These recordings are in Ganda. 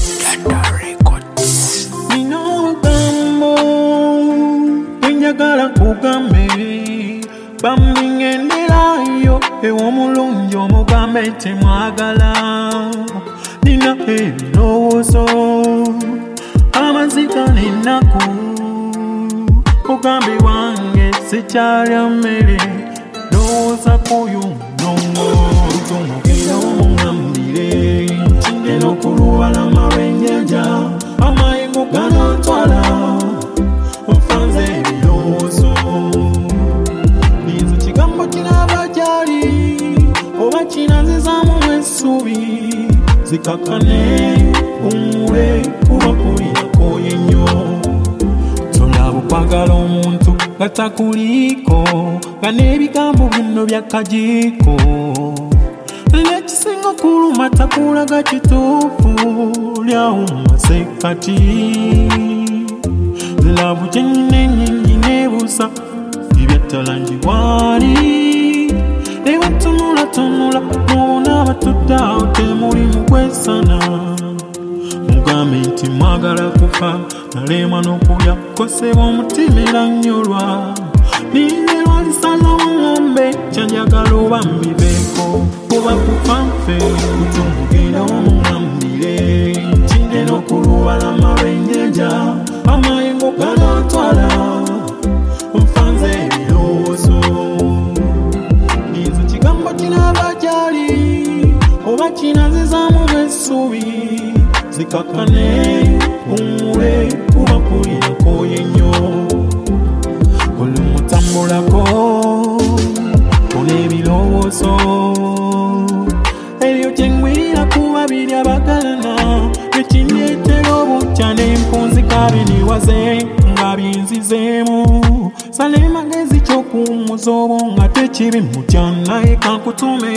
Data Records. Nino gambo enjagala kugambe bambingenderayo ew'omulungi omugambe temwagala. Nina ebirowoozo amazika n'ennaku mugambe wange sikyalya mmere ndowooza kuyo nongo tumugenda omungambire ngeno ku lubalama lw'ennyanja amayengo ganontwala onfanze ebirowoozo ninze kigambo kinaaba gyali oba kinazizaamu essuubi zikakane umule kuba kulinako yenyo tolaba okwagala omuntu nga takuliiko nga n'ebigambo bino byakajiiko nekisinga okuluma takulaga kituufu lyawo masekati labu kyenyine ennyingi neebuusa ebyatalangi bwali ebatunulatunula mubona abatuddeawo temulimu kwesana mugambe nti mwagala kufa nalema n'okulya koseba omutima era nnyolwa ninderwa lisalawo ng'ombe kyanjagala oba mbibeeko kuba kufa nfe tumugenda omungambire kinde n'okulubalama lw'ennyanja amayengo ganontwala onfanze ebirowoozo ninze kigambo kinaaba gyali oba kinazizaamu essuubi zikakane umule kuba kulinako yenyo buli mutambulako ol'ebirowoozo ebyo kyengwirira ku babiri abagalana ekindeetera obutya n'empunzika biniwaze nga binzizeemu sala emagezi ky'okuwummuza obwo nga tekibi mutya naye kankutume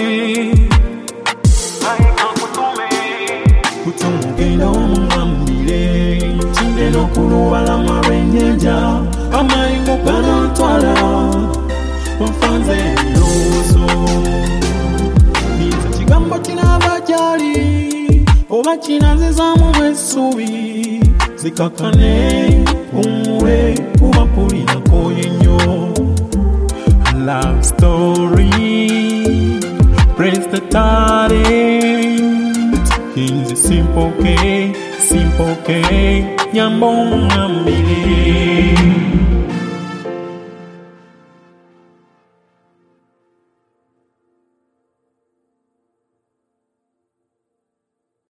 kutumugenda omungambire kinde n'okulubalama lw'ennyanja amayengo ganontwala onfanze ebirowoozo ninze kigambo kinaaba gyali oba kinazizaamu essuubi zikakane umule kuba kulinako yenyo love story press the talent King's simple K, nyambo ngambile.